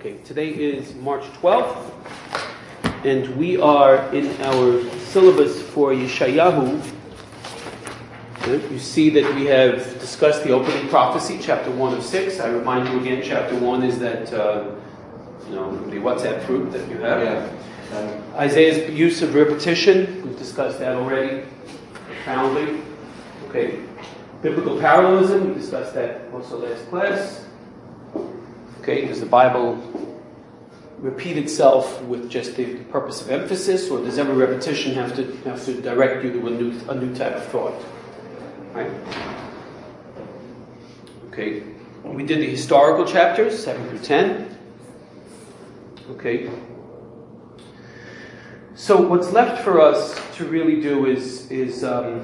Okay, today is March 12th, and we are in our syllabus for Yeshayahu. You see that we have discussed the opening prophecy, chapter 1 of 6. I remind you again, chapter 1 is that, the WhatsApp group that you have. Yeah. Isaiah's use of repetition, we've discussed that already, profoundly. Okay. Biblical parallelism, we discussed that also last class. Okay, does the Bible repeat itself with just the purpose of emphasis, or does every repetition have to direct you to a new type of thought? Right? Okay. We did the historical chapters, 7 through 10. Okay. So what's left for us to really do is there's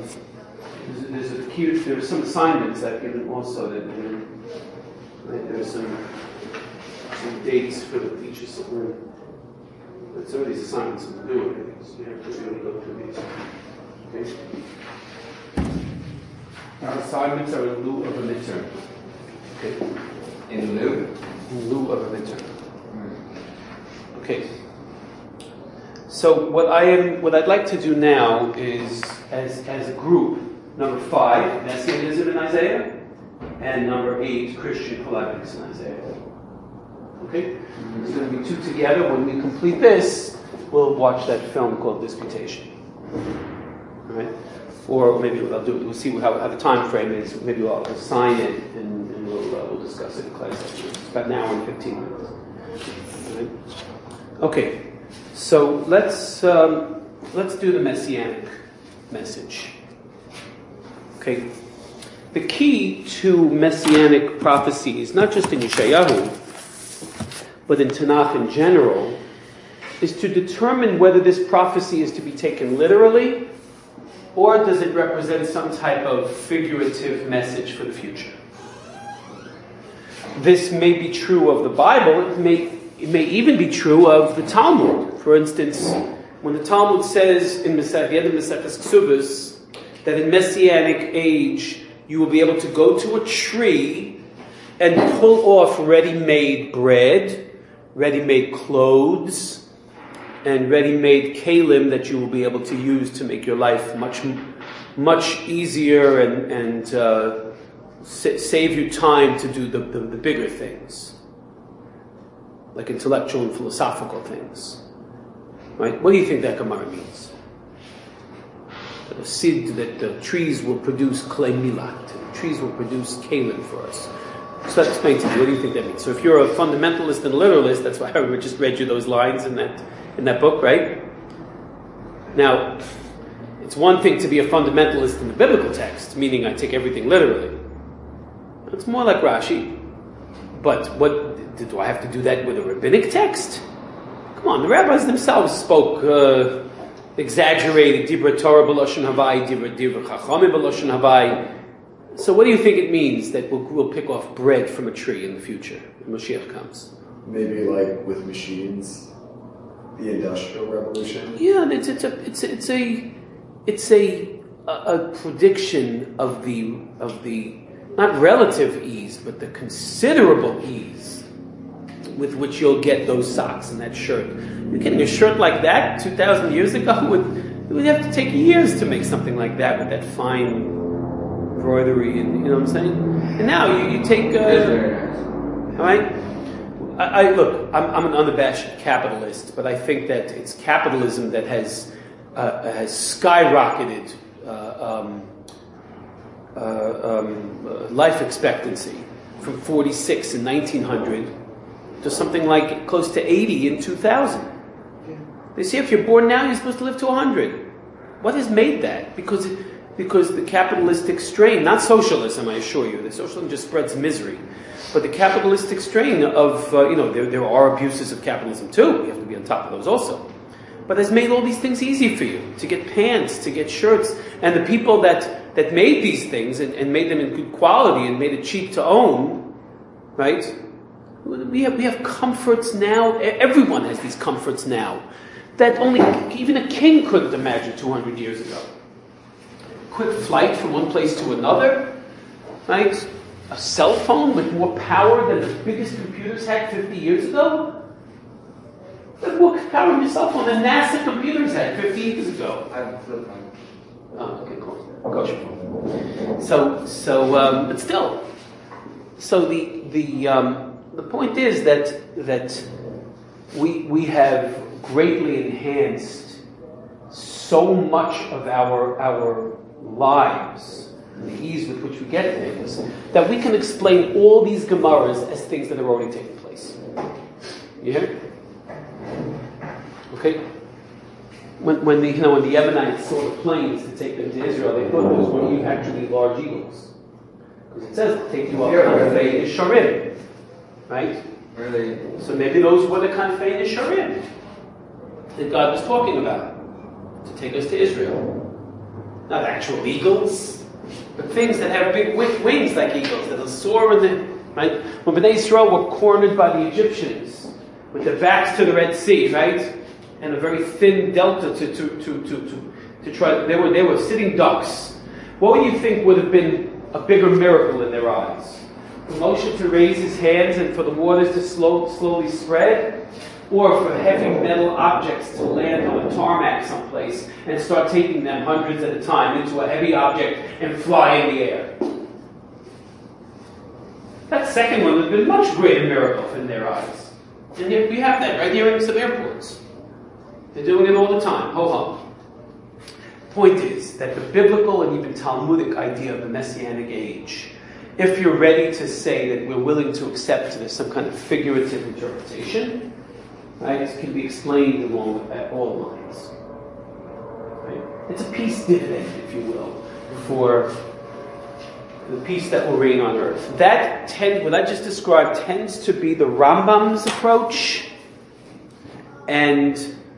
some assignments I've given also that there's some dates for the teachers. But some of these assignments will do it. So you have to really go through these. Okay. Our assignments are in lieu of a midterm. Okay. In lieu? In lieu of a midterm. Okay. So what I'd like to do now is, as a group, number 5, Messianism in Isaiah, and number 8, Christian polemics in Isaiah. Okay? There's going to be 2 together. When we complete this, we'll watch that film called Disputation. All right? Or maybe what I'll do, we'll see how the time frame is. Maybe I'll assign it and we'll discuss it in class. It's about an hour and 15 minutes. All right? Okay. So let's do the Messianic message. Okay. The key to Messianic prophecies, not just in Yeshayahu, but in Tanakh in general, is to determine whether this prophecy is to be taken literally, or does it represent some type of figurative message for the future. This may be true of the Bible. It may even be true of the Talmud. For instance, when the Talmud says in the end of Maseches Ksubos that in Messianic age you will be able to go to a tree and pull off ready-made bread, ready-made clothes, and ready-made kalim that you will be able to use to make your life much, much easier and save you time to do the bigger things, like intellectual and philosophical things. Right? What do you think that Gemara means? That the trees will produce klei milat, the trees will produce kalim for us. So that explains to you. What do you think that means? So if you're a fundamentalist and literalist, that's why I just read you those lines in that book, right? Now, it's one thing to be a fundamentalist in the biblical text, meaning I take everything literally. It's more like Rashi. But do I have to do that with a rabbinic text? Come on, the rabbis themselves spoke exaggerated Dibra Torah b'lashon havai, Dibra Chachamim b'lashon havai. So what do you think it means that we'll pick off bread from a tree in the future when Mashiach comes? Maybe like with machines, the Industrial Revolution. Yeah, it's a prediction of the not relative ease, but the considerable ease with which you'll get those socks and that shirt. You're getting a shirt like that 2,000 years ago, it would have to take years to make something like that with that fine embroidery, and you know what I'm saying? And now you take, all right? Look, I'm an unabashed capitalist, but I think that it's capitalism that has skyrocketed life expectancy from 46 in 1900 to something like close to 80 in 2000. They say if you're born now, you're supposed to live to 100. What has made that? Because the capitalistic strain, not socialism, I assure you, the socialism just spreads misery, but the capitalistic strain of, there are abuses of capitalism too, we have to be on top of those also, but has made all these things easy for you, to get pants, to get shirts, and the people that made these things and made them in good quality and made it cheap to own, right? We have comforts now. Everyone has these comforts now that even a king couldn't imagine 200 years ago. Quick flight from one place to another, right? a cell phone with more power than the biggest computers had 50 years ago? There's more power in your cell phone than NASA computers had 50 years ago. I have a flip phone. Oh, okay, cool. Gotcha. But still. So the point is that we have greatly enhanced so much of our lives, the ease with which we get things, that we can explain all these Gemaras as things that are already taking place. You hear? Okay? When the Yemenites saw the planes to take them to Israel, they thought those were actually large eagles. Because it says, take you up Kanfei Yesharim. Right? Really? So maybe those were the Kanfei Yesharim that God was talking about to take us to Israel. Not actual eagles, but things that have big wings like eagles that'll soar in the... Right? When Bnei Yisrael were cornered by the Egyptians with their backs to the Red Sea, right? And a very thin delta to try. They were sitting ducks. What would you think would have been a bigger miracle in their eyes? For Moshe to raise his hands and for the waters to slowly spread, or for heavy metal objects to land on a tarmac someplace and start taking them hundreds at a time into a heavy object and fly in the air? That second one would have been a much greater miracle in their eyes. And yet we have that right here in some airports. They're doing it all the time. Ho-hum. Point is that the biblical and even Talmudic idea of the Messianic age, if you're ready to say that we're willing to accept there's some kind of figurative interpretation, right, can be explained along all lines. Right? It's a peace dividend, if you will, for the peace that will reign on earth. What I just described tends to be the Rambam's approach and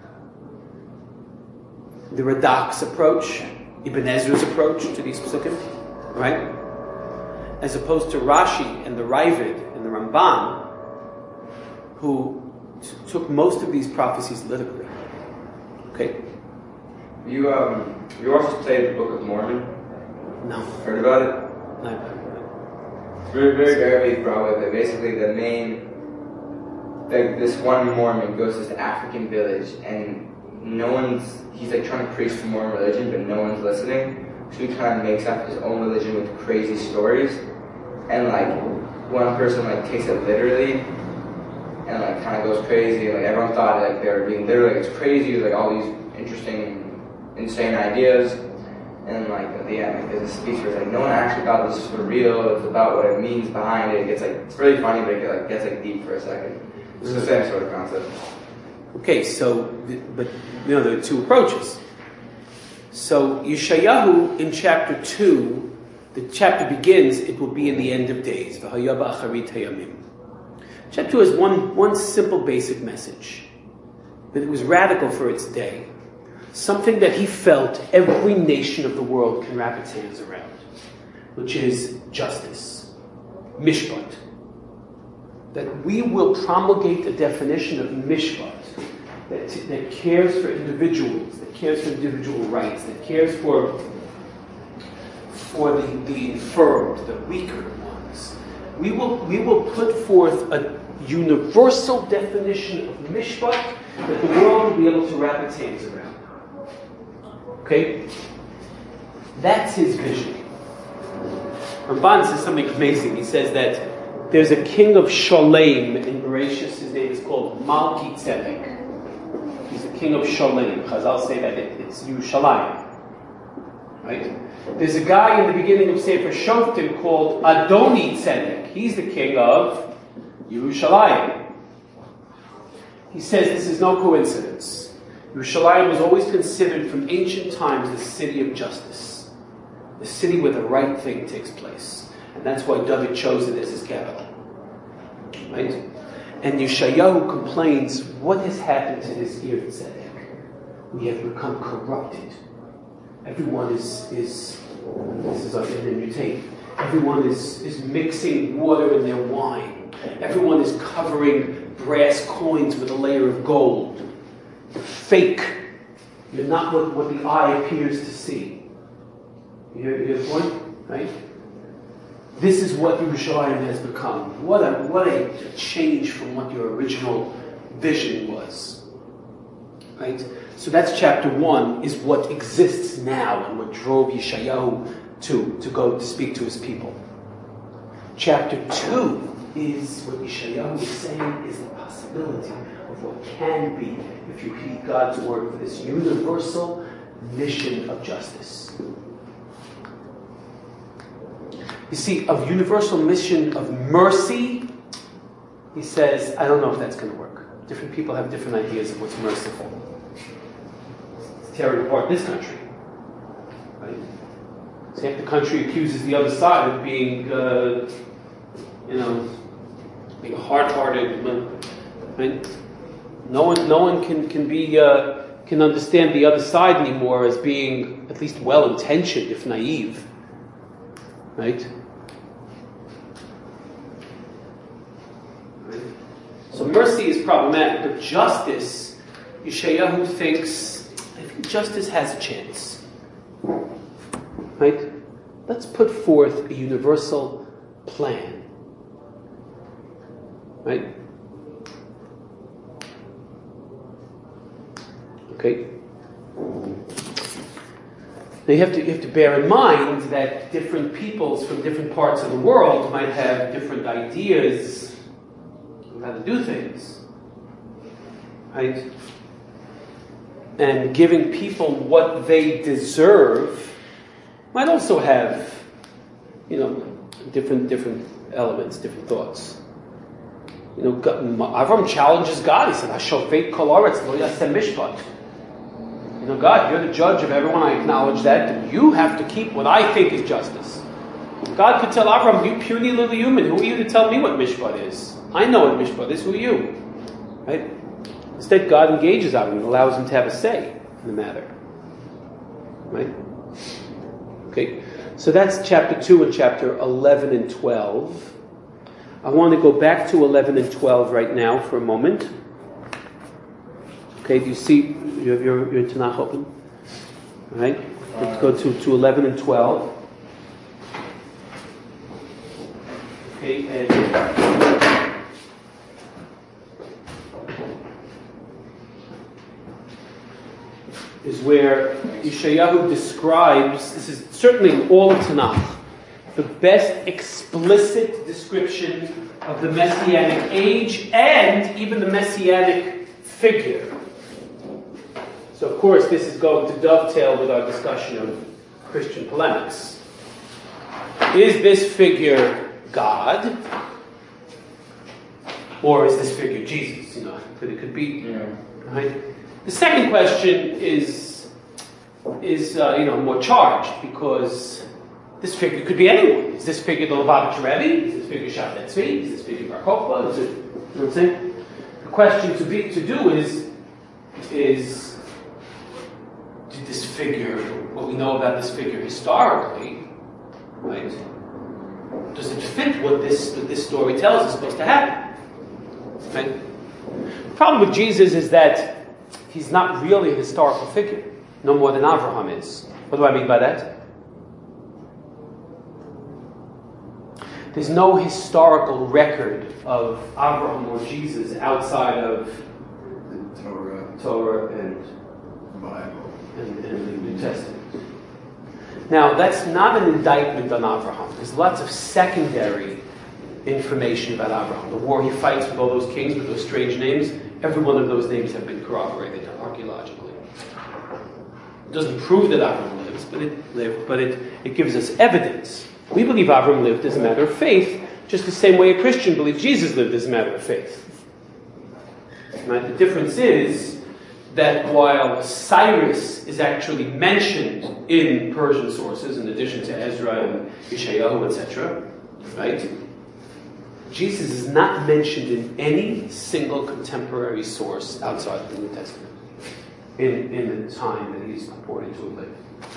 the Radak's approach, Ibn Ezra's approach to these psukim, right? As opposed to Rashi and the Ravid and the Ramban, who took most of these prophecies literally. Okay? You also studied the Book of Mormon? No. Heard about it? No. It's very big problem. That basically the main, this one Mormon goes to this African village and he's like trying to preach the Mormon religion, but no one's listening. So he kind of makes up his own religion with crazy stories. And like, one person like takes it literally and like kind of goes crazy. Like everyone thought like they were being literally, like, it's crazy, like all these interesting, insane ideas. And like at the end, like there's a speech where it's like, no one actually thought this was for real. It's about what it means behind it. It gets like, it's really funny, but it gets like deep for a second. It's the same sort of concept. Okay, but there are two approaches. So Yeshayahu in chapter 2, the chapter begins, it will be in the end of days. Chapter 2 has one simple basic message, but it was radical for its day. Something that he felt every nation of the world can wrap its hands around, which is justice, mishpat. That we will promulgate a definition of mishpat that cares for individuals, that cares for individual rights, that cares for the infirmed, the weaker ones. We will put forth a universal definition of mishpat that the world will be able to wrap its hands around. Okay? That's his vision. Ramban says something amazing. He says that there's a king of Shalem in Bereshis. His name is called Malki Tzedek. He's the king of Shalem. Chazal say that it's Yerushalayim. Right? There's a guy in the beginning of Sefer Shoftim called Adoni Tzedek. He's the king of Yerushalayim. He says this is no coincidence. Yerushalayim was always considered from ancient times the city of justice, the city where the right thing takes place. And that's why David chose it as his capital. Right? And Yeshayahu complains, what has happened to this Ir Tzedek? We have become corrupted. Everyone is this is like in the new tape. Everyone is mixing water in their wine. Everyone is covering brass coins with a layer of gold. You're fake. You're not what the eye appears to see. You hear the point? Right? this is what Yerushalayim has become. What a change from what your original vision was. Right? So that's chapter 1, is what exists now and what drove Yeshayahu to go to speak to his people. Chapter 2 is what Yeshayahu is saying is the possibility of what can be if you heed God's word for this universal mission of justice. You see, of universal mission of mercy, he says, I don't know if that's going to work. Different people have different ideas of what's merciful. It's tearing apart this country. Right? So half the country accuses the other side of being, being hard-hearted. Right? No one can understand the other side anymore as being at least well-intentioned, if naive. Right? So mercy is problematic, but justice, Yeshayahu thinks, I think justice has a chance. Right? Let's put forth a universal plan. Right? Okay? Now you have to bear in mind that different peoples from different parts of the world might have different ideas of how to do things. Right? And giving people what they deserve might also have, different elements, different thoughts. Avram challenges God. He said, "Hashofet kol haaretz lo yaseh mishpat." God, you're the judge of everyone. I acknowledge that. And you have to keep what I think is justice. God could tell Avram, you puny little human, who are you to tell me what mishpat is? I know what mishpat is. Who are you? Right? Instead, God engages Avram and allows him to have a say in the matter. Right? Okay. So that's chapter 2 and chapter 11 and 12. I want to go back to 11 and 12 right now for a moment. Okay, do you see, you have your Tanakh open? All right, let's go to 11 and 12. Okay, and is where Yeshayahu describes, this is certainly in all of Tanakh, the best explicit description of the Messianic age and even the Messianic figure. So, of course, this is going to dovetail with our discussion of Christian polemics. Is this figure God? Or is this figure Jesus? It could be. Yeah. Right? The second question is more charged, because this figure could be anyone. Is this figure the Lubavitcher Rebbe? Is this figure Shabbat Tzvi? Is this figure Bar Kokhba? Is it? You know what I'm saying? The question to do is did this figure, what we know about this figure historically, right? Does it fit what this story tells is supposed to happen? Right? The problem with Jesus is that he's not really a historical figure, no more than Abraham is. What do I mean by that? There's no historical record of Abraham or Jesus outside of Torah and Bible and the New Testament. Now, that's not an indictment on Abraham. There's lots of secondary information about Abraham. The war he fights with all those kings with those strange names, every one of those names have been corroborated archaeologically. It doesn't prove that Abraham lives, but it lived, but it gives us evidence. We believe Abraham lived as a matter of faith, just the same way a Christian believes Jesus lived as a matter of faith. Right? The difference is that while Cyrus is actually mentioned in Persian sources, in addition to Ezra and Yeshayahu, etc., right? Jesus is not mentioned in any single contemporary source outside of the New Testament in the time that he's purported to have lived.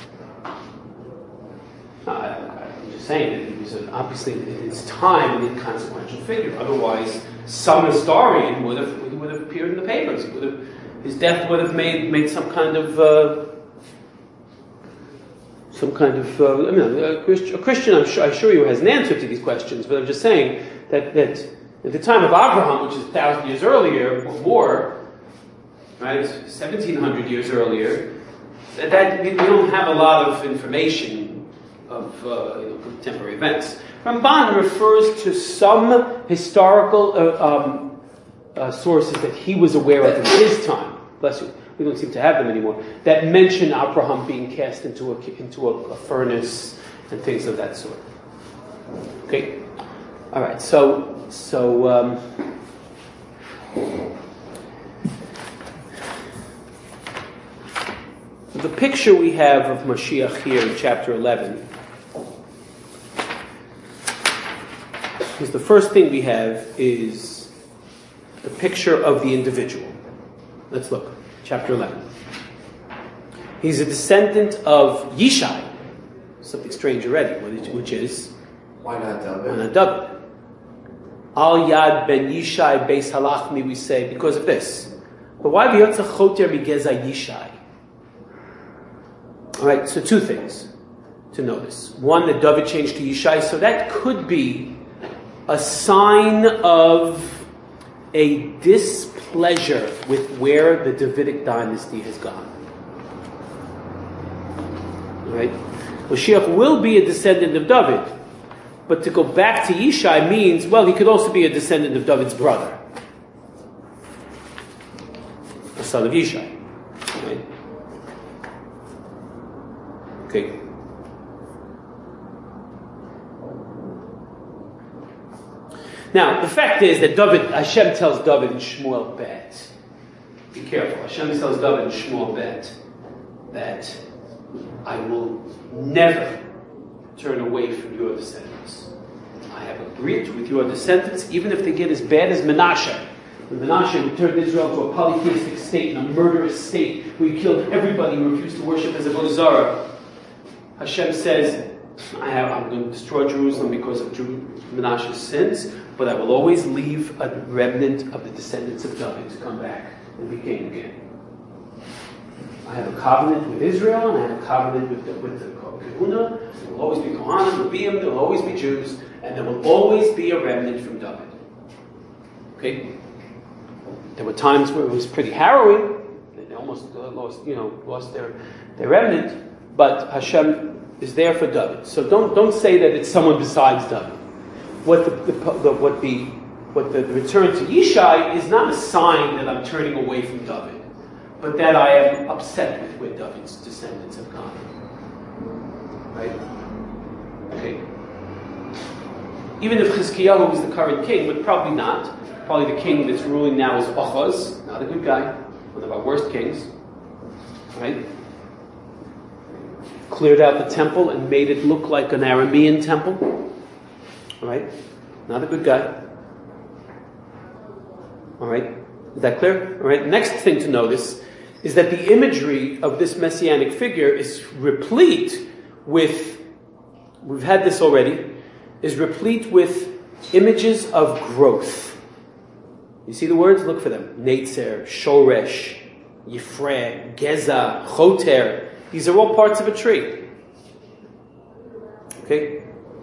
I'm just saying that he was obviously in his time an inconsequential figure. Otherwise, some historian would have appeared in the papers. His death would have made some kind of some kind of, a Christian, I assure you, has an answer to these questions, but I'm just saying that at the time of Abraham, which is 1,000 years earlier, or more, right, 1,700 years earlier, that we don't have a lot of information of contemporary events. Ramban refers to some historical sources that he was aware of in his time. Bless you. We don't seem to have them anymore. That mention Abraham being cast into a furnace and things of that sort. Okay. All right. So the picture we have of Mashiach here in chapter 11 is the first thing we have is the picture of the individual. Let's look. Chapter 11. He's a descendant of Yishai. Something strange already, which is... Why not David? Why not David? Al Yad ben Yishai Beis Halachmi, we say, because of this. But why v'yotza choter migeza Yishai? Alright, so two things to notice. One, that David changed to Yishai, so that could be a sign of a displeasure with where the Davidic dynasty has gone. Right? Mashiach will be a descendant of David, but to go back to Yishai means, well, he could also be a descendant of David's brother, a son of Yishai. Right? Okay. Now, the fact is that Hashem tells David in Shmuel Bet, be careful, Hashem tells David in Shmuel Bet that I will never turn away from your descendants. I have agreed with your descendants, even if they get as bad as Menashe. When Menashe returned Israel to a polytheistic state and a murderous state, where he killed everybody who refused to worship as a Bozara, Hashem says, I'm going to destroy Jerusalem because of Menashe's sins, but I will always leave a remnant of the descendants of David to come back and be king again. I have a covenant with Israel, and I have a covenant with the Kahuna. There will always be Kohanim, Leviim, there will always be Jews, and there will always be a remnant from David. Okay? There were times where it was pretty harrowing. They almost lost their remnant, but Hashem is there for David. So don't say that it's someone besides David. What the return to Yishai is not a sign that I'm turning away from David, but that I am upset with where David's descendants have gone. Right? Okay. Even if Chizkiyahu is the current king, but probably not. Probably the king that's ruling now is Achaz, not a good guy, one of our worst kings. Right? Cleared out the temple and made it look like an Aramean temple. Alright? Not a good guy. Alright? Is that clear? Alright? Next thing to notice is that the imagery of this messianic figure is replete with, we've had this already, is replete with images of growth. You see the words? Look for them. Netzer, Shoresh, Yifreh, Geza, Choter. These are all parts of a tree. Okay?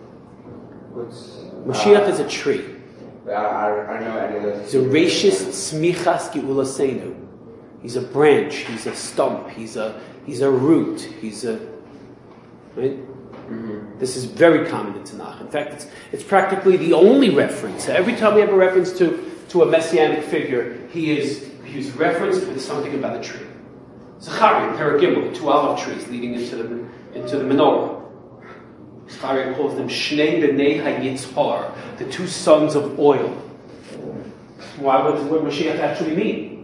Mashiach is a tree. I don't know any of those. He's a rashis tzmichas ge'ulasenu. He's a branch. He's a stump. He's a root. He's a right. Mm-hmm. This is very common in Tanakh. In fact, it's practically the only reference. Every time we have a reference to a messianic figure, he's referenced with something about a tree. Zechariah, Paragimel, the two olive trees leading into the menorah. Zechariah calls them Shnei B'nei HaYitzhar, the two sons of oil. Why? What does Mashiach actually mean?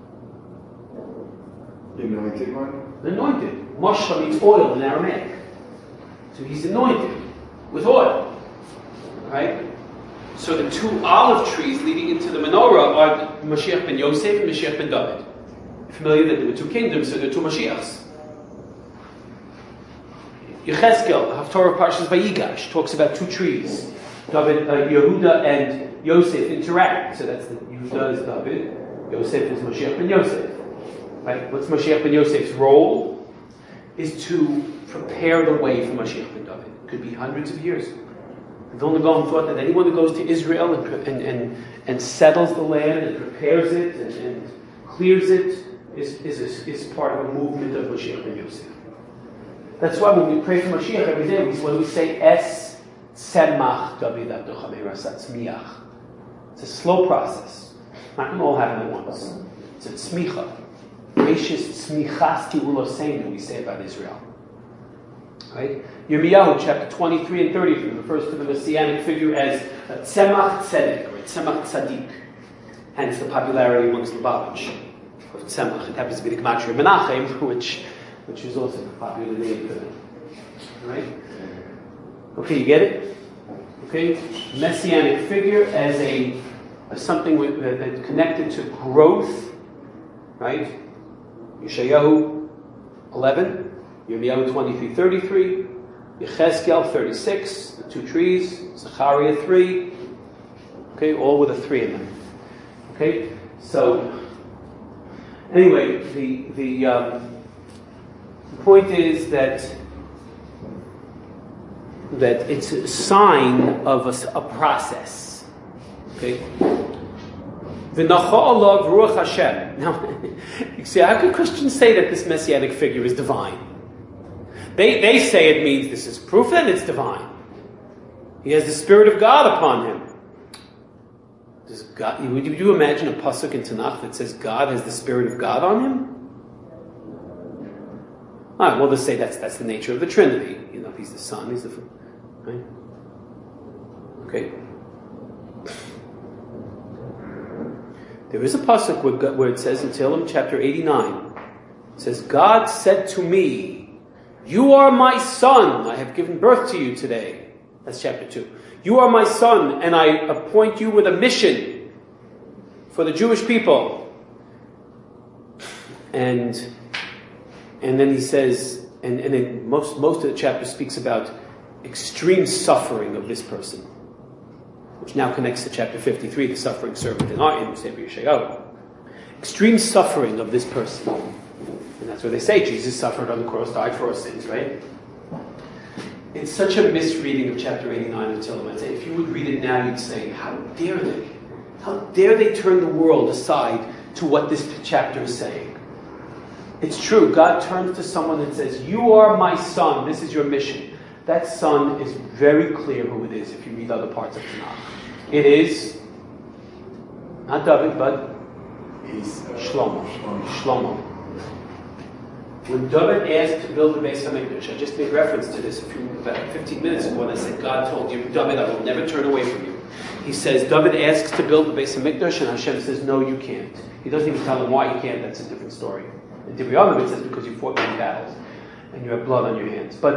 The anointed one? The anointed. Mashal means oil in Aramaic. So he's anointed with oil. Right? So the two olive trees leading into the menorah are Mashiach ben Yosef and Mashiach ben David. Familiar that there were two kingdoms, so there are two Mashiachs. Yechezkel, the Haftorah Parshas Vayigash, talks about two trees. David, Yehuda and Yosef interact. So that's Yehuda is David, Yosef is Mashiach ben Yosef. Right? What's Mashiach ben Yosef's role? Is to prepare the way for Mashiach ben David. It could be hundreds of years. The Vilna Gaon thought that anyone who goes to Israel and settles the land and prepares it and clears it is part of a movement of Mashiach ben Yosef. That's why when we pray for Mashiach every day, when we say Es Tzemach David Avdocha Meir Asat Tzmiach. It's a slow process. Not going to all happen at once. It's a tzmicha. Gracious tzmichas ti'uloseinu, we say about Israel. Right? Yirmiyahu, chapter 23 and 33, refers to the messianic figure as Tzemach Tzedek, or Tzemach Tzadik. Hence the popularity amongst Lubavitch of Tzemach. It happens to be the Gematria Menachem, which is also a popular name for them. Right? Okay, you get it? Okay? Messianic figure as something that's connected to growth. Right? Yeshayahu 11, Yirmiyahu 23:33, Yechezkel 36, the two trees, Zechariah 3, okay, all with a 3 in them. Okay, so anyway, the point is that it's a sign of a process. Okay. V'nacha ruach Hashem. Now, you see, how can Christians say that this messianic figure is divine? They say it means this is proof that it's divine. He has the Spirit of God upon him. Would you imagine a pasuk in Tanakh that says God has the Spirit of God on him? All right, well, they say that's the nature of the Trinity. You know, he's the Son, he's the... Right? Okay. There is a pasuk where it says in Tehillim chapter 89, it says, God said to me, you are my son, I have given birth to you today. That's chapter 2. You are my son, and I appoint you with a mission for the Jewish people. And then he says, and then most of the chapter speaks about extreme suffering of this person, which now connects to chapter 53, the suffering servant in Sefer Yeshayahu. Extreme suffering of this person. And that's what they say, Jesus suffered on the cross, died for our sins, right? It's such a misreading of chapter 89 of Tehillim. I'd say if you would read it now, you'd say, how dare they? How dare they turn the world aside to what this chapter is saying? It's true, God turns to someone and says, you are my son, this is your mission. That son is very clear who it is if you read other parts of Tanakh. It is not David, but Shlomo. When David asked to build the Beis HaMikdash, I just made reference to this about 15 minutes ago when I said, God told you, David, I will never turn away from you. He says, David asks to build the Beis HaMikdash, and Hashem says, no, you can't. He doesn't even tell him why he can't, that's a different story. In Devarim, it says, because you fought many battles, and you have blood on your hands. But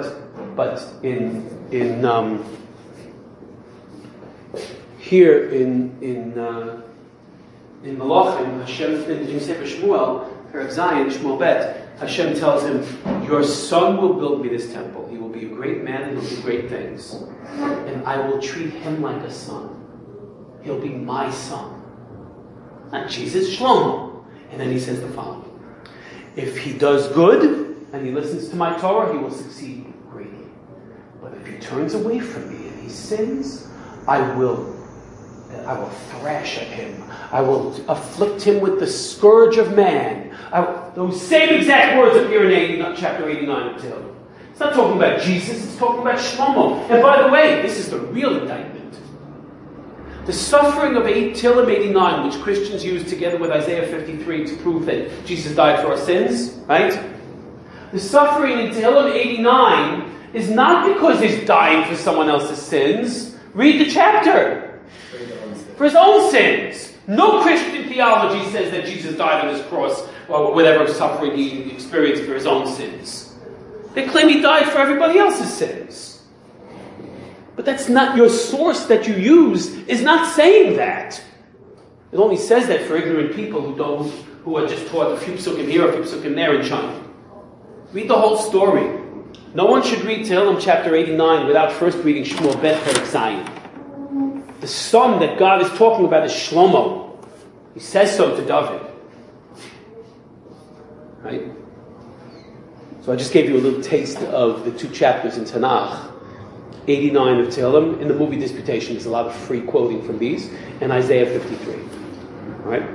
here in Malachim, Hashem, in Sefer Shmuel, Perek Zayin, Shmuel Bet, Hashem tells him, your son will build me this temple. He will be a great man and he'll do great things. And I will treat him like a son. He'll be my son. Not Jesus, Shlomo. And then he says the following. If he does good and he listens to my Torah, he will succeed greatly. But if he turns away from me and he sins, I will thrash at him. I will afflict him with the scourge of man. Those same exact words appear in chapter 89 of Tehillim. It's not talking about Jesus, it's talking about Shlomo. And by the way, this is the real indictment. The suffering of Tehillim 89, which Christians use together with Isaiah 53 to prove that Jesus died for our sins, right? The suffering in Tehillim 89 is not because he's dying for someone else's sins. Read the chapter. For his own sins. No Christian theology says that Jesus died on his cross or whatever suffering he experienced for his own sins. They claim he died for everybody else's sins. But that's not your source that you use is not saying that. It only says that for ignorant people who are just taught a few psukim here, a few psukim there in China. Read the whole story. No one should read Tehillim chapter 89 without first reading Shmuel Bet Perek Zayin. The son that God is talking about is Shlomo. He says so to David. Right? So I just gave you a little taste of the 2 chapters in Tanakh, 89 of Tehillim. In the movie Disputation, there's a lot of free quoting from these, and Isaiah 53. All right?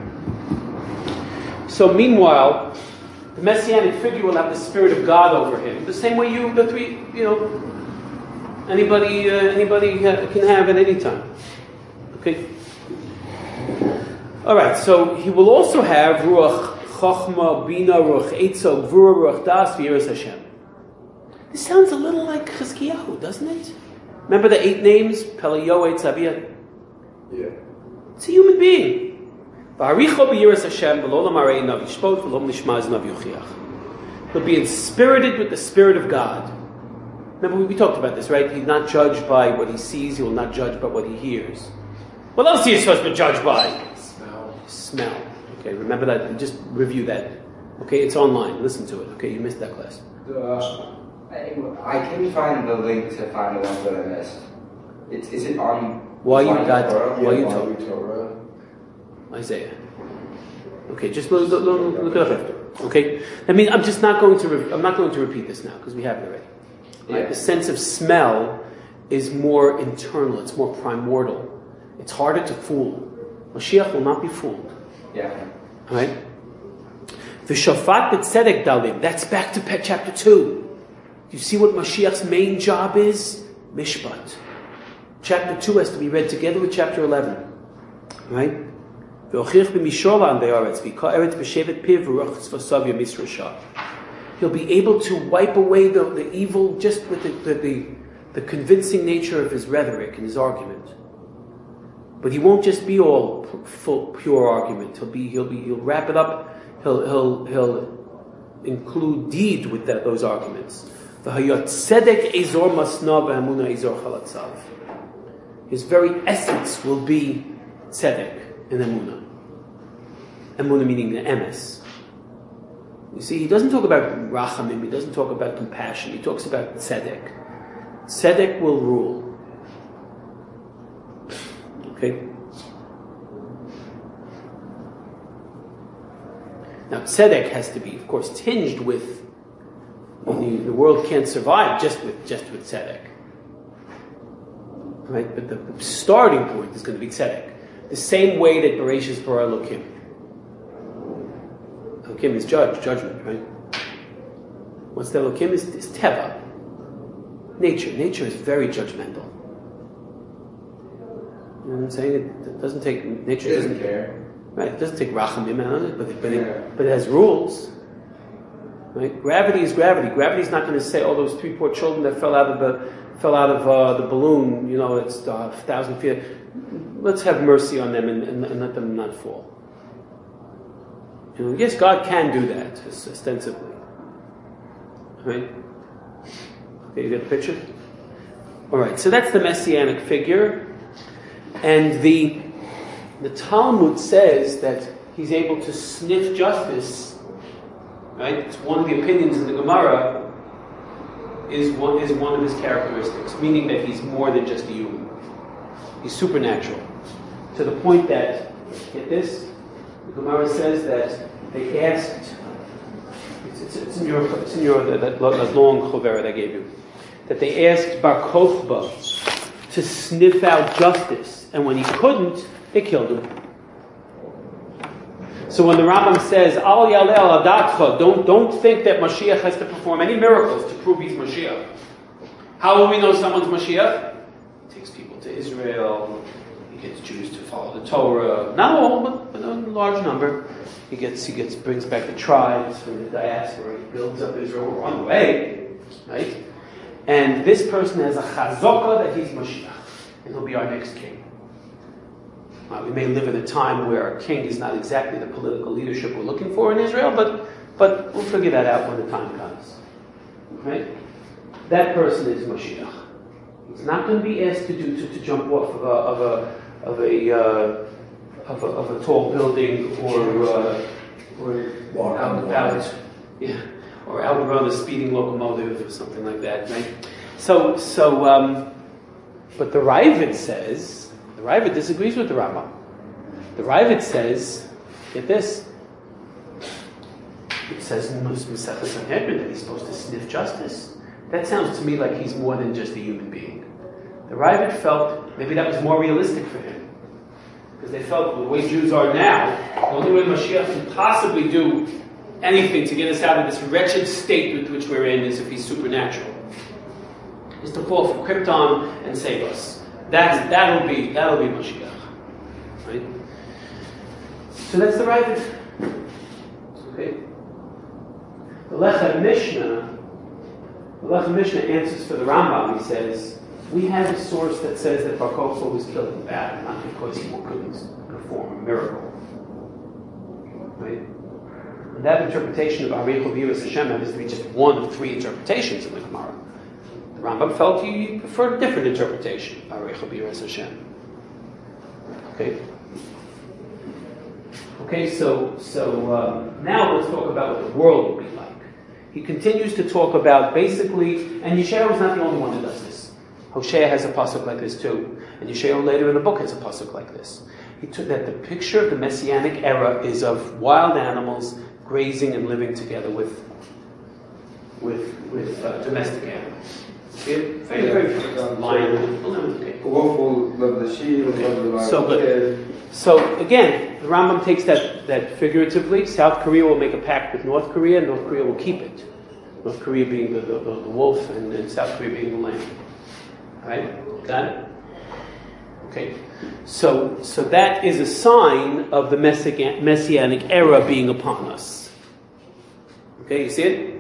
So meanwhile, the Messianic figure will have the Spirit of God over him, the same way anybody can have at any time. Okay? All right, so he will also have Ruach Chochma, Bina, Ruach Eitzah, Gvura, Ruach Das, V'yiras Hashem. This sounds a little like Chizkiyahu, doesn't it? Remember the 8 names? Pelayo, Eitzaviyah? Yeah. It's a human being. V'haricho b'yiras Hashem, v'lo l'marei nav yishpot, v'lo l'shmaz nav yuchiach. He'll be inspirited with the Spirit of God. Remember, we talked about this, right? He's not judged by what he sees, he will not judge by what he hears. What else are you supposed to be judged by? Smell. Okay, remember that. Just review that. Okay, it's online. Listen to it. Okay, you missed that class. I couldn't find the link to find the ones that I missed. Is it on? Why you Torah? told Torah? Isaiah? Okay, just look it up after. Okay, I mean, I'm just not going to. I'm not going to repeat this now because we have it already. Right? Yeah. The sense of smell is more internal. It's more primordial. It's harder to fool. Mashiach will not be fooled. Yeah. All right. The shafat b'tzedek dalim. That's back to chapter 2. You see what Mashiach's main job is? Mishpat. Chapter 2 has to be read together with chapter 11. Right? He'll be able to wipe away the evil just with the convincing nature of his rhetoric and his argument. But he won't just be all full pure argument. He'll wrap it up. He'll include deed with those arguments. His very essence will be tzedek and emunah. Emunah meaning the emes. You see, he doesn't talk about rachamim. He doesn't talk about compassion. He talks about tzedek. Tzedek will rule. Okay. Now, tzedek has to be, of course, tinged with. The world can't survive just with tzedek, right? But the starting point is going to be tzedek, the same way that Bereshis bara Elokim. Elokim is judgment, right? What's the Elokim is teva, nature. Nature is very judgmental. You know what I'm saying? It doesn't take nature. It doesn't care. Right? It doesn't take rachamim on it, but it has rules. Right? Gravity is gravity. Gravity is not going to say, "Oh, those 3 poor children that fell out of the balloon. You know, it's 1,000 feet. Let's have mercy on them and let them not fall." You know, yes, God can do that ostensibly. Right? Okay, you get the picture. All right. So that's the messianic figure, and the Talmud says that he's able to sniff justice. Right? It's one of the opinions in the Gemara is one of his characteristics, meaning that he's more than just a human. He's supernatural. To the point that, get this, the Gemara says that they asked, it's in your that long choveret I gave you, that they asked Bar Kokhba to sniff out justice, and when he couldn't, they killed him. So when the Rambam says, Al Yaleh Al Adatcha, don't think that Mashiach has to perform any miracles to prove he's Mashiach. How will we know someone's Mashiach? He takes people to Israel, he gets Jews to follow the Torah, not all, but a large number. He brings back the tribes from the diaspora, he builds up Israel, we're on the way, right? And this person has a chazokah that he's Mashiach, and he'll be our next king. We may live in a time where a king is not exactly the political leadership we're looking for in Israel, but we'll figure that out when the time comes. Right? That person is Mashiach. He's not going to be asked to jump off of a tall building or outrun a speeding locomotive or something like that. Right? But the Ravid says. The Ravid disagrees with the Rambam. The Ravid says, get this, It says in Masechah Sanhedrin that he's supposed to sniff justice. That sounds to me like he's more than just a human being. The Raavad felt maybe that was more realistic for him. Because they felt the way Jews are now, the only way Mashiach can possibly do anything to get us out of this wretched state with which we're in is if he's supernatural. Is to fall from Krypton and save us. That'll be Mashiach. Right? So that's the Raavad. Okay. The Lechem Mishnah answers for the Rambam. He says, we have a source that says that Bar Kokhba was killed in battle, not because he couldn't perform a miracle. Right? And that interpretation of Arichel B'Yiras Hashem happens to be just one of three interpretations in the Gemara. The Rambam felt he preferred a different interpretation, Arichel B'Yiras Hashem. Okay? Okay, so now let's talk about what the world will be like. He continues to talk about basically, and Yeshayahu is not the only one that does this. Hosea has a pasuk like this too, and Yeshayahu later in the book has a pasuk like this. He took that the picture of the Messianic era is of wild animals grazing and living together with domestic animals. Very lion. Okay. Wolf will love the sheep, will love the lion. So good. So again, the Rambam takes that figuratively. South Korea will make a pact with North Korea, and North Korea will keep it. North Korea being the wolf, and then South Korea being the lamb. All right? Got it? Okay. So that is a sign of the Messianic era being upon us. Okay, you see it?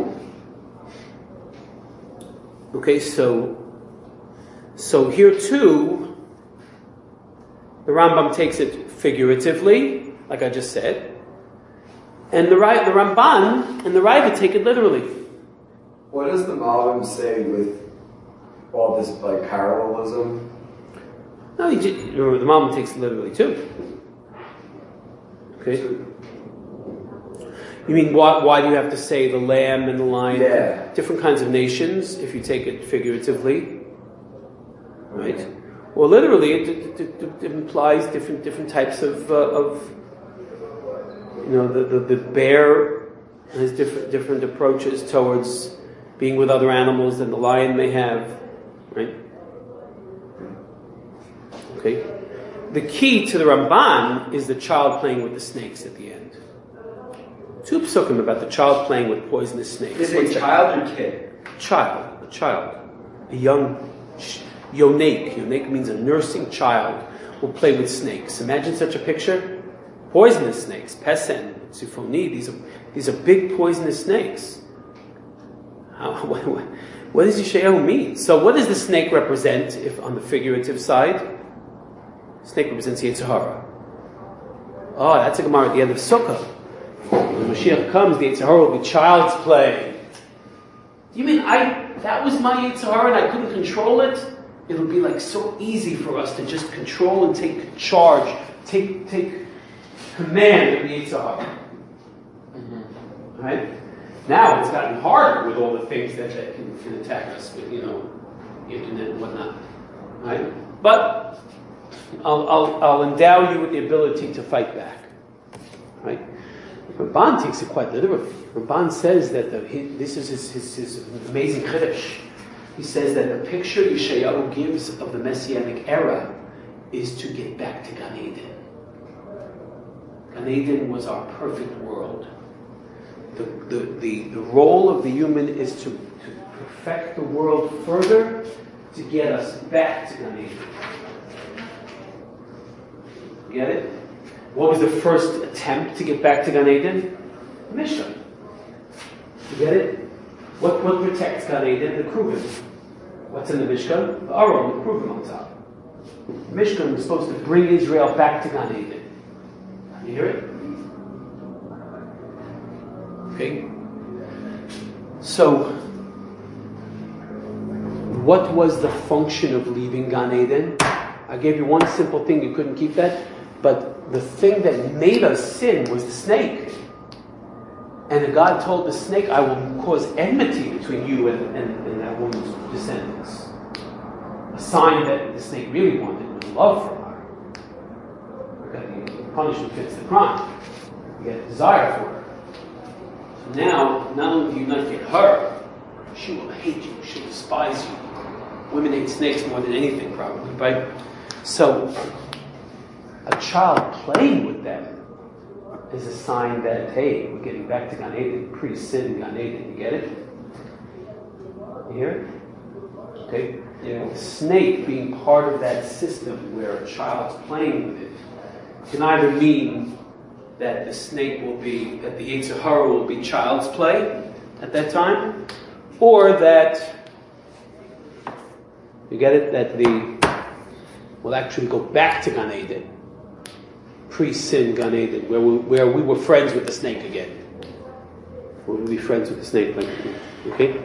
Okay, so here too, the Rambam takes it figuratively, like I just said, and the Ramban and the Raavad take it literally. What does the Malbim say with all this like parallelism? No, the Malbim takes it literally too. Okay. You mean why do you have to say the lamb and the lion? Yeah. Different kinds of nations, if you take it figuratively, right? Well, literally, it implies different types of the bear has different approaches towards being with other animals than the lion may have, right? Okay. The key to the Ramban is the child playing with the snakes at the end. Two psukim about the child playing with poisonous snakes. Is it a child or kid? A child, a young yonik. Yonik means a nursing child will play with snakes. Imagine such a picture. Poisonous snakes, pesen, sifoni. These are big poisonous snakes. What does Yeshayahu mean? So, what does the snake represent? If on the figurative side, snake represents Yetzer Hara. Oh, that's a Gemara at the end of Sukkah. When Mashiach comes, the Yetzer Hara will be child's play. You mean that was my Yetzer Hara and I couldn't control it? It'll be like so easy for us to just control and take charge, take command of the Yetzer Hara. Mm-hmm. Right? Now it's gotten harder with all the things that can attack us with, the internet and whatnot. Right? But I'll endow you with the ability to fight back. Right? Ramban takes it quite literally. Ramban says that this is his amazing chiddush. He says that the picture Yeshayahu gives of the Messianic era is to get back to Gan Eden. Gan Eden was our perfect world. The role of the human is to perfect the world further to get us back to Gan Eden. Get it? What was the first attempt to get back to Gan Eden? The Mishkan. You get it? What protects Gan Eden? The Kruvim. What's in the Mishkan? The Aron, the Kruvim on top. The Mishkan was supposed to bring Israel back to Gan Eden. You hear it? Okay. So, what was the function of leaving Gan Eden? I gave you one simple thing, you couldn't keep that. But the thing that made us sin was the snake. And God told the snake, I will cause enmity between you and that woman's descendants. A sign that the snake really wanted was love for her. Okay, the punishment fits the crime. You get a desire for her. Now, not only do you not get her, she will hate you, she'll despise you. Women hate snakes more than anything, probably, right? So, a child playing with them is a sign that, hey, we're getting back to Gan Eden, pre-sin Gan Eden. You get it? You hear it? Okay? A snake being part of that system where a child's playing with it can either mean that the snake will be, that the Yetzer Hara will be child's play at that time, or that, you get it, that we'll actually go back to Gan Eden, pre-sin Gan Eden, where we were friends with the snake again. We'll be friends with the snake, okay?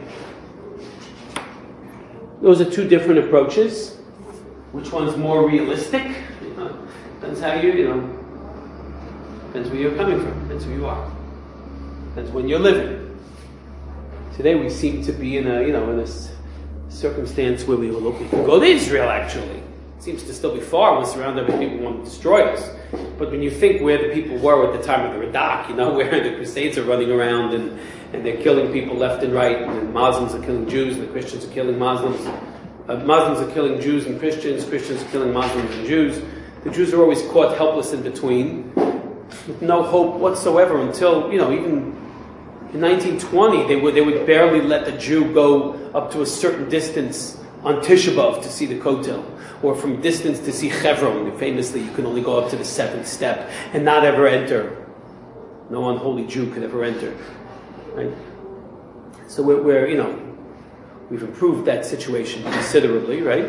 Those are two different approaches. Which one's more realistic? Depends how depends where you're coming from, depends who you are, depends when you're living. Today we seem to be in a circumstance where we can go to Israel. Actually, it seems to still be far. We're surrounded by people who want to destroy us. But when you think where the people were at the time of the Radak, where the Crusades are running around and they're killing people left and right, and the Muslims are killing Jews, and the Christians are killing Muslims. Muslims are killing Jews and Christians are killing Muslims and Jews. The Jews are always caught helpless in between, with no hope whatsoever until, even in 1920, they would barely let the Jew go up to a certain distance on Tisha B'Av to see the Kotel, or from distance to see Chevron. Famously, you can only go up to the 7th step and not ever enter. No unholy Jew could ever enter. Right? So we've improved that situation considerably, right?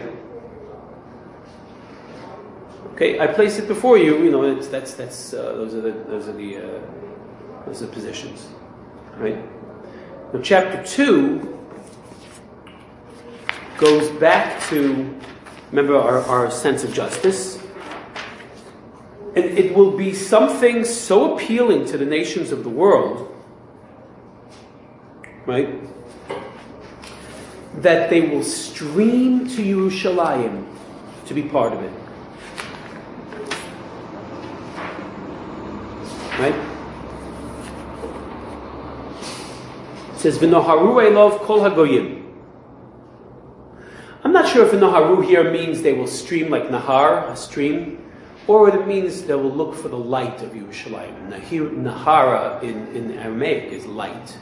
Okay, I place it before you. Those are the positions, right? Now, chapter 2 goes back to, remember, our sense of justice, and it will be something so appealing to the nations of the world, right, that they will stream to Yerushalayim to be part of it. Right? It says, V'noharu elov kol hagoyim. I'm not sure if V'noharu here means they will stream like Nahar, a stream, or what it means they will look for the light of Yerushalayim. Nahara in Aramaic is light.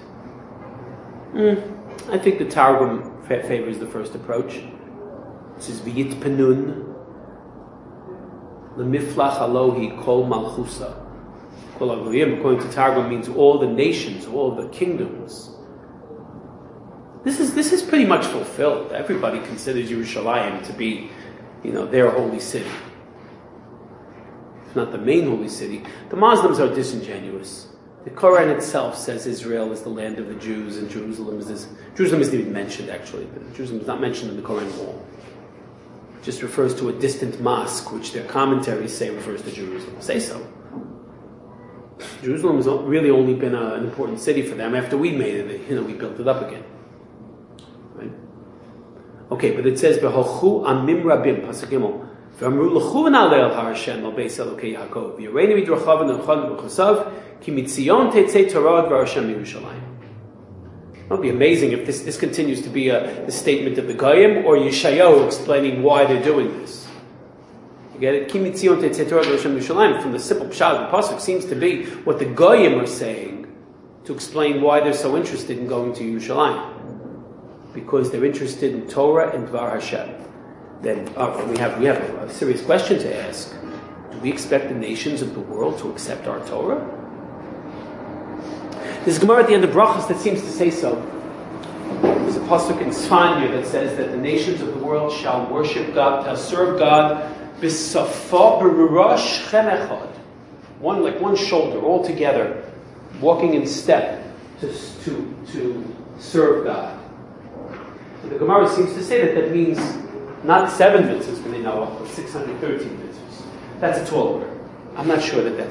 I think the Targum favors the first approach. It says, V'yitpenun l'miflach alohi kol malchusa. Kol hagoyim, according to Targum, means all the nations, all the kingdoms. This is pretty much fulfilled. Everybody considers Yerushalayim to be, their holy city. If not the main holy city. The Muslims are disingenuous. The Quran itself says Israel is the land of the Jews, and Jerusalem isn't even mentioned, actually. Jerusalem is not mentioned in the Quran at all. It just refers to a distant mosque, which their commentaries say refers to Jerusalem. Say so. Jerusalem has really only been an important city for them after we made it. We built it up again. Right? Okay, but it says, "V'hochu amim rabim," pasuk Gimel. V'amru l'chu v'nalei al har Hashem al beis Elokei Yaakov. V'yoreinu midrachav v'nechad v'chosav ki mitzion tetzei Torah v'ar Hashem Yerushalayim. It would be amazing if this continues to be the statement of the Goyim or Yeshayahu explaining why they're doing this. You get it? Ki mitzion tetzei Torah v'ar Hashem Yerushalayim. From the simple pshat of the pasuk seems to be what the Goyim are saying to explain why they're so interested in going to Yerushalayim. Because they're interested in Torah and Dvar Hashem. Then we have a serious question to ask. Do we expect the nations of the world to accept our Torah? There's a Gemara at the end of Brachos that seems to say so. There's a pasuk in Tzfanya that says that the nations of the world shall worship God, serve God, b'safa b'rurosh chem echad. One shoulder, all together, walking in step to serve God. The Gemara seems to say that means not 7 mitzvahs when they know, but 613 mitzvahs. That's a tall order. I'm not sure that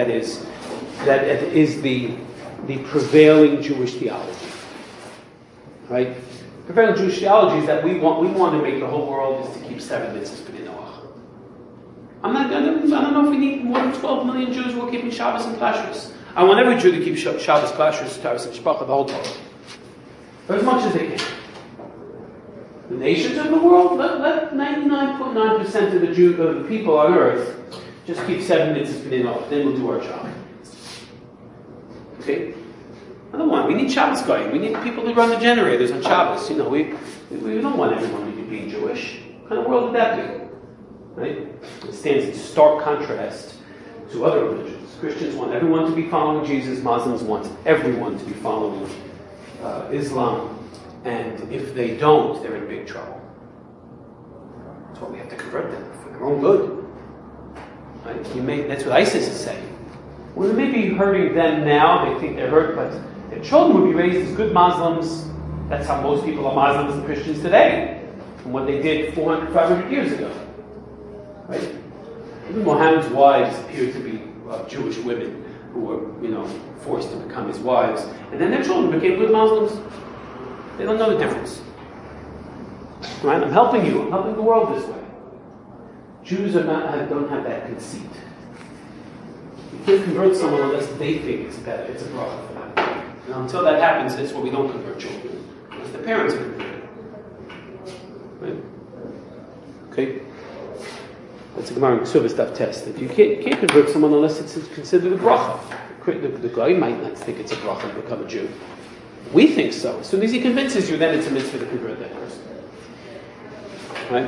is the prevailing Jewish theology. Right? Prevailing Jewish theology is that we want to make the whole world is to keep 7 mitzvahs b'nei Noach. I don't know if we need more than 12 million Jews who are keeping Shabbos and Kashrus. I want every Jew to keep Shabbos, Kashrus, Taras, and Shpacha, the whole Torah. As much as they can. The nations of the world, let 99.9% of the people on earth just keep 7 mitzvahs within off. Then we'll do our job. Okay? I don't want. We need Shabbos going. We need people to run the generators on Shabbos. You know, we don't want everyone to be Jewish. What kind of world would that be? Right? It stands in stark contrast to other religions. Christians want everyone to be following Jesus. Muslims want everyone to be following Islam. And if they don't, they're in big trouble. That's why we have to convert them for their own good. Right? That's what ISIS is saying. Well, they may be hurting them now. They think they're hurt, but their children will be raised as good Muslims. That's how most people are Muslims and Christians today, from what they did 400, 500 years ago. Right? Even Muhammad's wives appeared to be Jewish women who were, forced to become his wives. And then their children became good Muslims. They don't know the difference. Right? I'm helping you. I'm helping the world this way. Jews don't have that conceit. You can't convert someone unless they think it's better. It's a bracha for them. And until that happens, that's why we don't convert children. Unless the parents are converted. Right? Okay? That's a Gemara in Ksubah stuff test. If you can't convert someone unless it's considered a bracha. The guy might not think it's a bracha to become a Jew. We think so. As soon as he convinces you, then it's a mitzvah to convert that person. Right?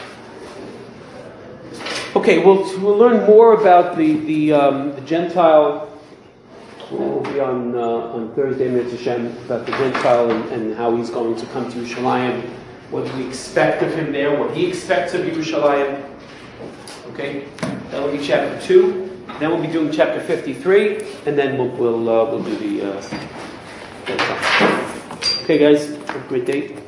Okay, we'll learn more about the Gentile. We'll be on Thursday, Mitzvah Shem, about the Gentile and how he's going to come to Yerushalayim, what we expect of him there, what he expects of Yerushalayim. Okay, that'll be chapter 2. Then we'll be doing chapter 53, and then we'll do the. Okay, guys, have a great day.